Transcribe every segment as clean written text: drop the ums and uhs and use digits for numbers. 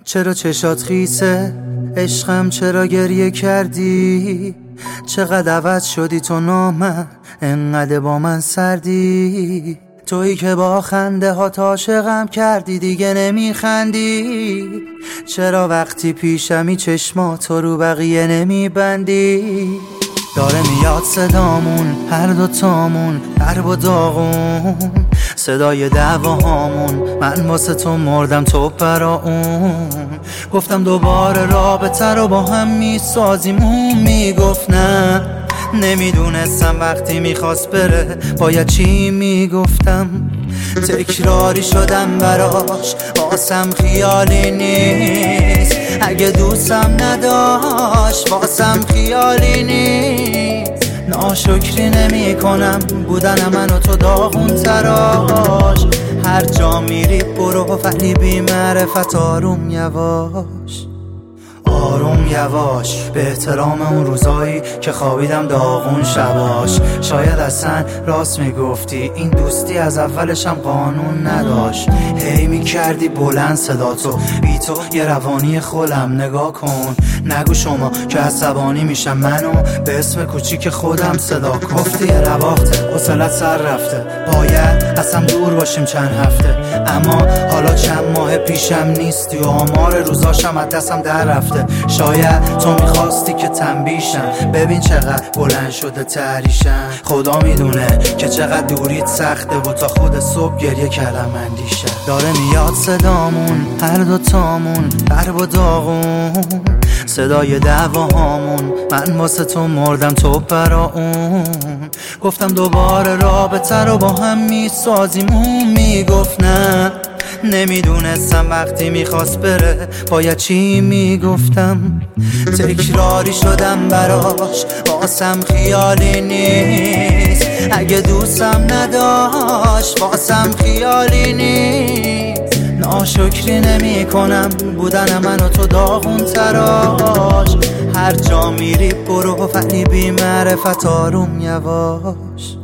چرا چشات خیسه عشقم، چرا گریه کردی؟ چقدر عوض شدی تو نامم، انقدر با من سردی. تویی که با خنده ها عاشقم کردی دیگه نمیخندی. چرا وقتی پیشمی چشماتو رو بقیه نمیبندی؟ داره میاد صدامون هر دوتامون درب و داغون، صدای دعواهامون، من واسه تو مردم تو برا اون. گفتم دوباره رابطه رو با هم میسازیم، اون میگفت نه. نمیدونستم وقتی میخواست بره باید چی میگفتم. تکراری شدم براش، واسم خیالی نیست. اگه دوستم نداشت واسم خیالی نیست. ناشکری نمی کنم بودن من و تو داغون تراش. هر جا میری برو ولی بی معرفت آروم یواش، آروم یواش. به احترام اون روزایی که خوابیدم داغون شباش. شاید اصلا راست میگفتی این دوستی از اولشم قانون نداشت. هی میکردی بلند صداتو، بی تو یه روانی خولم. نگاه کن نگو شما که عصبانی میشم، منو به اسم کوچیک خودم صدا کن. گفتی یه نواخته حوصلت سر رفته، باید اصلا دور باشیم چند هفته. اما حالا چند ماه پیشم نیستی و آمار روزاشم از دستم در رفته. شاید تو میخواستی که تنبیشم، ببین چقدر بلند شده تحریشم. خدا میدونه که چقدر دوریت سخته و تا خود صبح گریه کردم اندیشم. داره میاد صدامون هر دوتامون درب و داغون، صدای دعواهامون، من واسه تو مردم تو برا اون. گفتم دوباره رابطه رو با هم میسازیم، اون میگفت نه. نمیدونستم وقتی میخواست بره باید چی میگفتم. تکراری شدم براش، واسم خیالی نیست. اگه دوستم نداشت واسم خیالی نیست. ناشکری نمی کنم بودن من و تو داغون تراش. هر جا میری برو ولی بی معرفت آروم یواش،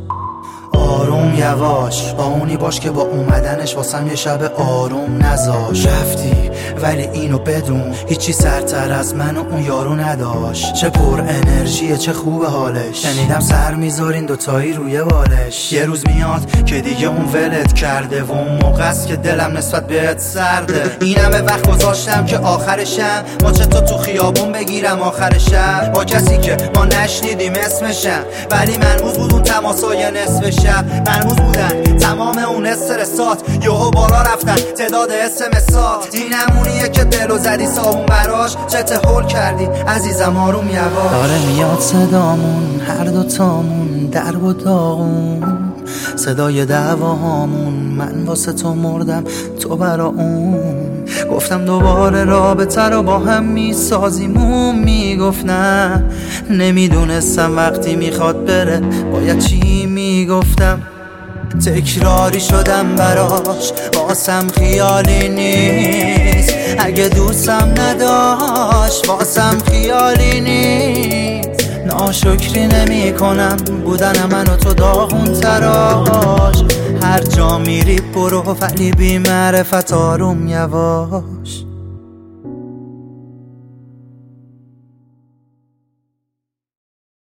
آروم یواش. با اونی باش که با اومدنش واسم یه شب آروم نذاش. رفتی ولی اینو بدون هیچی سرتر از من و اون یارو نداشت. چه پر انرژیه چه خوب حالش، شنیدم سر میذارین دوتایی روی بالش. یه روز میاد که دیگه اون ولت کرده و اون موقع است که دلم نسبت بهت سرده. این همه وقت گذاشتم که آخرشم ماچه تو خیابون بگیرم آخر شب، با کسی که ما نشنیدیم اسمشم. ولی منوز بود اون تماسای نصف شب، مرموز بودن تمام اون استرسات. یهو بالا رفتن تعداد اسمسات. این همونیه که دلو زدی صابون براش. چته هول کردی عزیزم آروم یواش. داره میاد صدامون هر دوتامون درب و داغون، صدای دعواهامون، من واسه تو مردم تو برا اون. گفتم دوباره رابطه رو با هم میسازیم، اون میگفت نه. نمیدونستم وقتی میخواد بره باید چی میگفتم. تکراری شدم براش، واسم خیالی نیست. اگه دوستم نداشت واسم خیالی نیست. ناشکری نمی کنم بودن من و تو داغون تراش. هر جا میری برو ولی بی معرفت آروم یواش.